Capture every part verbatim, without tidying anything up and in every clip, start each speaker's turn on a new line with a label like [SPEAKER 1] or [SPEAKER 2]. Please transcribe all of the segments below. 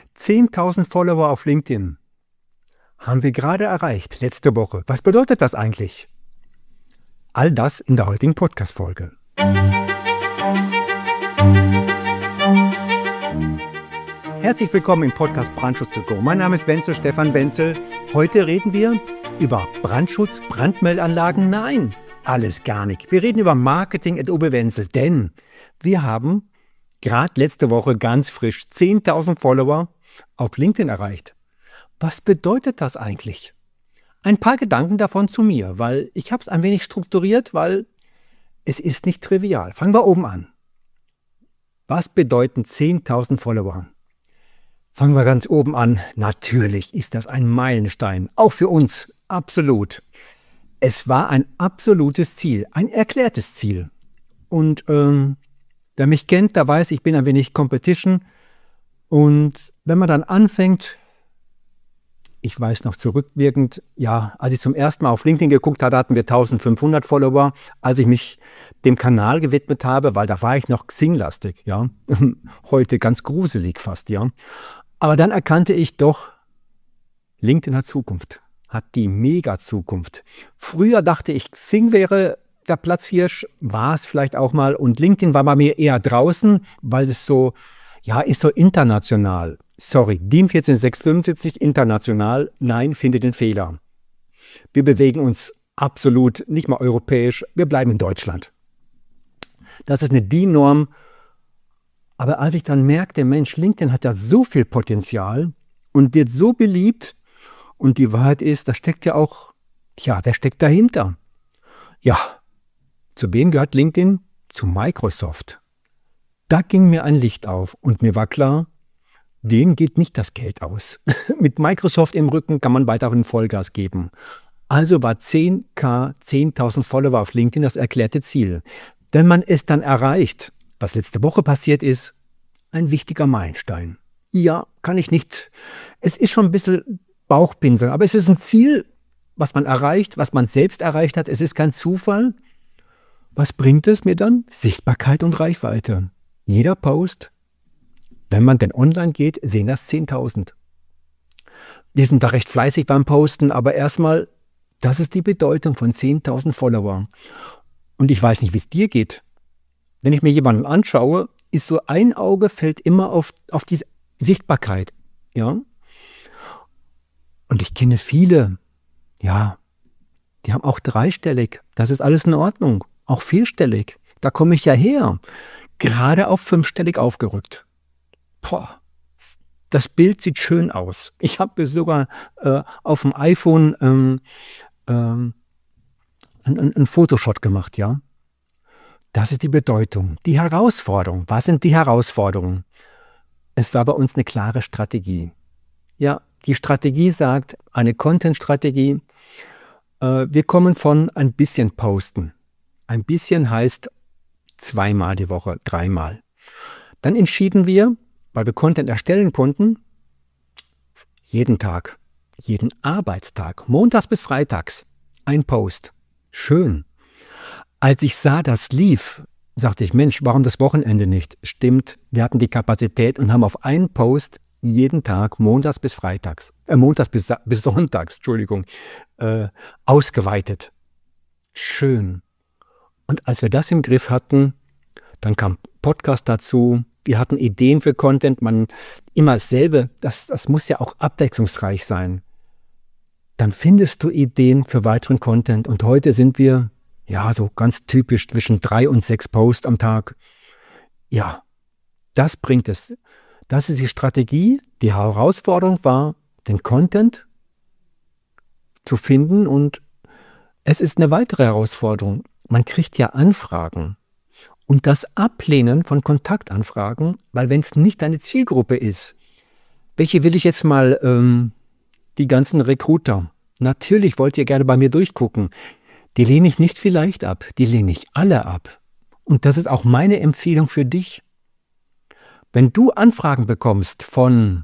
[SPEAKER 1] zehntausend Follower auf LinkedIn haben wir gerade erreicht, letzte Woche. Was bedeutet das eigentlich? All das in der heutigen Podcast-Folge. Herzlich willkommen im Podcast Brandschutz to go. Mein Name ist Wenzel, Stefan Wenzel. Heute reden wir über Brandschutz, Brandmeldanlagen. Nein, alles gar nicht. Wir reden über Marketing at Uwe Wenzel, denn wir haben gerade letzte Woche ganz frisch zehntausend Follower auf LinkedIn erreicht. Was bedeutet das eigentlich? Ein paar Gedanken davon zu mir, weil ich habe es ein wenig strukturiert, weil es ist nicht trivial. Fangen wir oben an. Was bedeuten zehntausend Follower? Fangen wir ganz oben an. Natürlich ist das ein Meilenstein, auch für uns, absolut. Es war ein absolutes Ziel, ein erklärtes Ziel. Und ähm, wer mich kennt, der weiß, ich bin ein wenig Competition. Und wenn man dann anfängt, ich weiß noch zurückwirkend, ja, als ich zum ersten Mal auf LinkedIn geguckt hatte, hatten wir eintausendfünfhundert Follower, als ich mich dem Kanal gewidmet habe, weil da war ich noch Xing-lastig, ja. Heute ganz gruselig fast, ja. Aber dann erkannte ich doch, LinkedIn hat Zukunft, hat die Mega-Zukunft. Früher dachte ich, Xing wäre der Platzhirsch, war es vielleicht auch mal. Und LinkedIn war bei mir eher draußen, weil es so, ja, ist so international. Sorry, DIN ein vier sechs fünf international, nein, finde den Fehler. Wir bewegen uns absolut nicht mal europäisch, wir bleiben in Deutschland. Das ist eine DIN-Norm. Aber als ich dann merkte, Mensch, LinkedIn hat ja so viel Potenzial und wird so beliebt. Und die Wahrheit ist, da steckt ja auch, ja, wer steckt dahinter? Ja, zu wem gehört LinkedIn? Zu Microsoft. Da ging mir ein Licht auf und mir war klar, denen geht nicht das Geld aus. Mit Microsoft im Rücken kann man weiterhin Vollgas geben. Also war zehntausend, zehntausend Follower auf LinkedIn das erklärte Ziel. Wenn man es dann erreicht, was letzte Woche passiert ist, ein wichtiger Meilenstein. Ja, kann ich nicht. Es ist schon ein bisschen Bauchpinseln, aber es ist ein Ziel, was man erreicht, was man selbst erreicht hat. Es ist kein Zufall. Was bringt es mir dann? Sichtbarkeit und Reichweite. Jeder Post, wenn man denn online geht, sehen das zehntausend. Wir sind da recht fleißig beim Posten, aber erstmal, das ist die Bedeutung von zehntausend Follower. Und ich weiß nicht, wie es dir geht. Wenn ich mir jemanden anschaue, ist so ein Auge fällt immer auf, auf die Sichtbarkeit. Ja? Und ich kenne viele, ja, die haben auch dreistellig. Das ist alles in Ordnung. Auch vierstellig. Da komme ich ja her. Gerade auf fünfstellig aufgerückt. Boah, das Bild sieht schön aus. Ich habe sogar äh, auf dem iPhone ähm, ähm, einen, einen Fotoshot gemacht, ja. Das ist die Bedeutung. Die Herausforderung. Was sind die Herausforderungen? Es war bei uns eine klare Strategie. Ja, die Strategie sagt, eine Content-Strategie, äh, wir kommen von ein bisschen posten. Ein bisschen heißt zweimal die Woche, dreimal. Dann entschieden wir, weil wir Content erstellen konnten, jeden Tag, jeden Arbeitstag, montags bis freitags, ein Post. Schön. Als ich sah, das lief, sagte ich, Mensch, warum das Wochenende nicht? Stimmt, wir hatten die Kapazität und haben auf einen Post jeden Tag, montags bis freitags, äh, montags bis, bis sonntags, Entschuldigung, äh, ausgeweitet. Schön. Und als wir das im Griff hatten, dann kam Podcast dazu, wir hatten Ideen für Content, man immer dasselbe, das, das muss ja auch abwechslungsreich sein. Dann findest du Ideen für weiteren Content und heute sind wir, ja, so ganz typisch zwischen drei und sechs Posts am Tag. Ja, das bringt es. Das ist die Strategie. Die Herausforderung war, den Content zu finden und es ist eine weitere Herausforderung. Man kriegt ja Anfragen und das Ablehnen von Kontaktanfragen, weil wenn es nicht deine Zielgruppe ist, welche will ich jetzt mal, ähm, die ganzen Recruiter. Natürlich wollt ihr gerne bei mir durchgucken. Die lehne ich nicht vielleicht ab, die lehne ich alle ab. Und das ist auch meine Empfehlung für dich. Wenn du Anfragen bekommst von,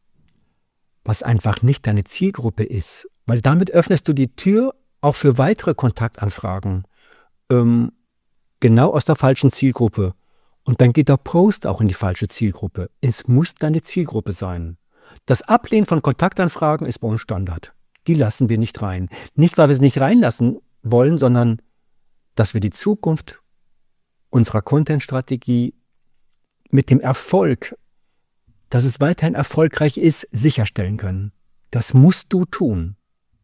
[SPEAKER 1] was einfach nicht deine Zielgruppe ist, weil damit öffnest du die Tür auch für weitere Kontaktanfragen, ähm, genau aus der falschen Zielgruppe. Und dann geht der Post auch in die falsche Zielgruppe. Es muss deine Zielgruppe sein. Das Ablehnen von Kontaktanfragen ist bei uns Standard. Die lassen wir nicht rein. Nicht, weil wir sie nicht reinlassen wollen, sondern dass wir die Zukunft unserer Content-Strategie mit dem Erfolg, dass es weiterhin erfolgreich ist, sicherstellen können. Das musst du tun.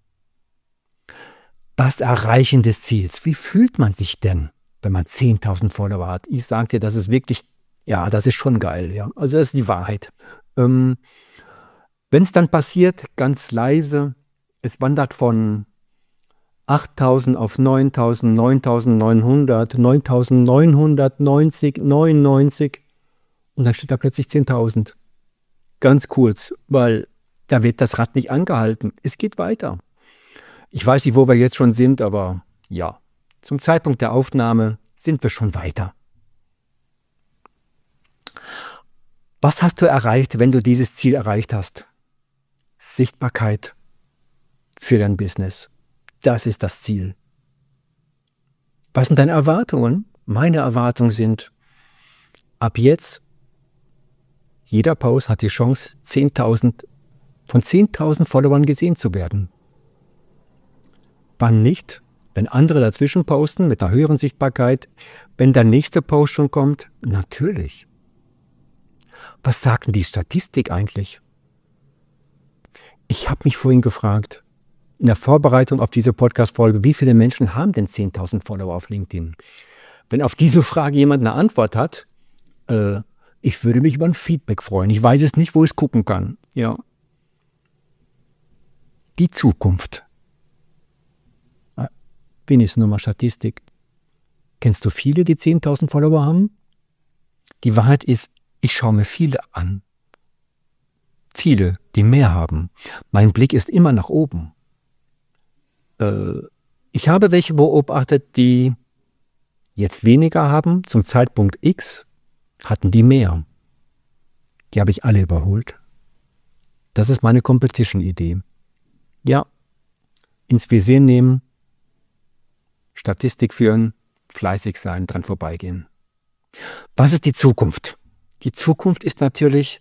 [SPEAKER 1] Das Erreichen des Ziels. Wie fühlt man sich denn, wenn man zehntausend Follower hat? Ich sage dir, das ist wirklich, ja, das ist schon geil. Ja. Also das ist die Wahrheit. Ähm, wenn es dann passiert, ganz leise, es wandert von achttausend auf neuntausend, neuntausendneunhundert, neuntausendneunhundertneunzig, neunundneunzig und dann steht da plötzlich zehntausend. Ganz kurz, weil da wird das Rad nicht angehalten. Es geht weiter. Ich weiß nicht, wo wir jetzt schon sind, aber ja, zum Zeitpunkt der Aufnahme sind wir schon weiter. Was hast du erreicht, wenn du dieses Ziel erreicht hast? Sichtbarkeit für dein Business. Das ist das Ziel. Was sind deine Erwartungen? Meine Erwartungen sind, ab jetzt, jeder Post hat die Chance, zehntausend, von zehntausend Followern gesehen zu werden. Wann nicht? Wenn andere dazwischen posten mit einer höheren Sichtbarkeit, wenn der nächste Post schon kommt? Natürlich. Was sagt denn die Statistik eigentlich? Ich habe mich vorhin gefragt, in der Vorbereitung auf diese Podcast-Folge, wie viele Menschen haben denn zehntausend Follower auf LinkedIn? Wenn auf diese Frage jemand eine Antwort hat, äh, ich würde mich über ein Feedback freuen. Ich weiß es nicht, wo ich es gucken kann. Ja. Die Zukunft. Wenigstens nur mal Statistik. Kennst du viele, die zehntausend Follower haben? Die Wahrheit ist, ich schaue mir viele an. Viele, die mehr haben. Mein Blick ist immer nach oben. Äh, ich habe welche beobachtet, die jetzt weniger haben. Zum Zeitpunkt X hatten die mehr. Die habe ich alle überholt. Das ist meine Competition-Idee. Ja, ins Visier nehmen, Statistik führen, fleißig sein, dran vorbeigehen. Was ist die Zukunft? Die Zukunft ist natürlich,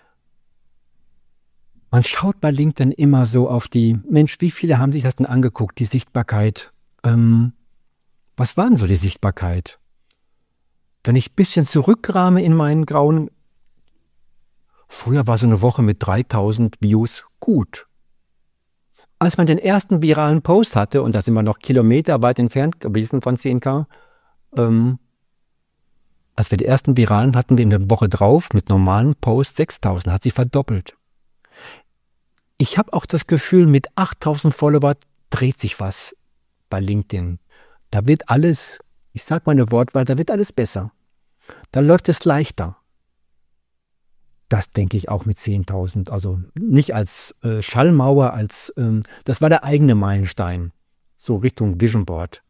[SPEAKER 1] man schaut bei LinkedIn immer so auf die, Mensch, wie viele haben sich das denn angeguckt, die Sichtbarkeit? Ähm, was war denn so die Sichtbarkeit? Wenn ich ein bisschen zurückrahme in meinen grauen, früher war so eine Woche mit dreitausend Views gut. Als man den ersten viralen Post hatte, und da sind wir noch kilometerweit entfernt gewesen von zehntausend, ähm, als wir die ersten viralen hatten, wir in der Woche drauf mit normalen Posts sechstausend, hat sich verdoppelt. Ich habe auch das Gefühl, mit achttausend Follower dreht sich was bei LinkedIn. Da wird alles, ich sage meine Wortwahl, da wird alles besser. Da läuft es leichter. Das denke ich auch mit zehntausend. Also nicht als äh, Schallmauer, als ähm, das war der eigene Meilenstein. So Richtung Vision Board.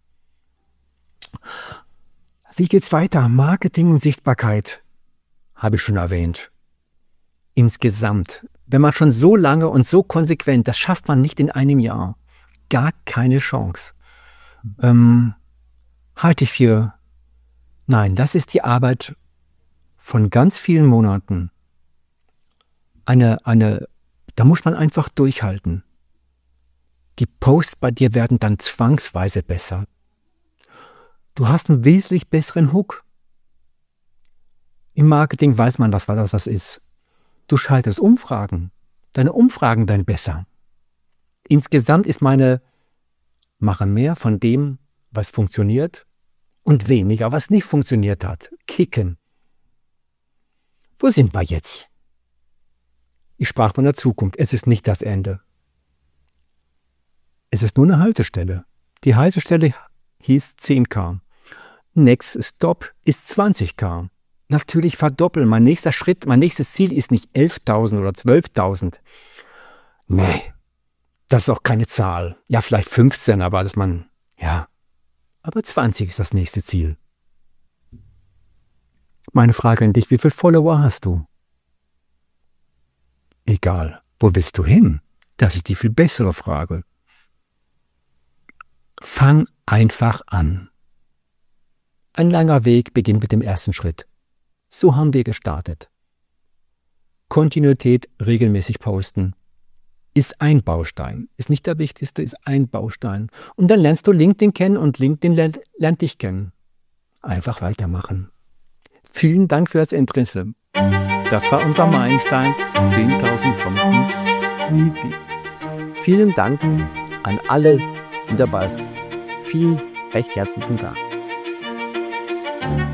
[SPEAKER 1] Wie geht's weiter? Marketing und Sichtbarkeit habe ich schon erwähnt. Insgesamt, wenn man schon so lange und so konsequent, das schafft man nicht in einem Jahr. Gar keine Chance. Ähm, halte ich für, nein, das ist die Arbeit von ganz vielen Monaten. Eine, eine, da muss man einfach durchhalten. Die Posts bei dir werden dann zwangsweise besser. Du hast einen wesentlich besseren Hook. Im Marketing weiß man, was das ist. Du schaltest Umfragen. Deine Umfragen werden besser. Insgesamt ist meine, mache mehr von dem, was funktioniert und weniger, was nicht funktioniert hat. Kicken. Wo sind wir jetzt? Ich sprach von der Zukunft. Es ist nicht das Ende. Es ist nur eine Haltestelle. Die Haltestelle hieß zehntausend. Next Stop ist zwanzigtausend. Natürlich verdoppeln. Mein nächster Schritt, mein nächstes Ziel ist nicht elftausend oder zwölftausend. Nee, das ist auch keine Zahl. Ja, vielleicht fünfzehn, aber dass man, ja, aber zwanzig ist das nächste Ziel. Meine Frage an dich, wie viele Follower hast du? Egal, wo willst du hin? Das ist die viel bessere Frage. Fang einfach an. Ein langer Weg beginnt mit dem ersten Schritt. So haben wir gestartet. Kontinuität, regelmäßig posten. Ist ein Baustein. Ist nicht der wichtigste, ist ein Baustein. Und dann lernst du LinkedIn kennen und LinkedIn lernt, lernt dich kennen. Einfach weitermachen. Vielen Dank für das Interesse. Das war unser Meilenstein, zehntausend Funken. Vielen Dank an alle, die dabei sind. Vielen recht herzlichen Dank.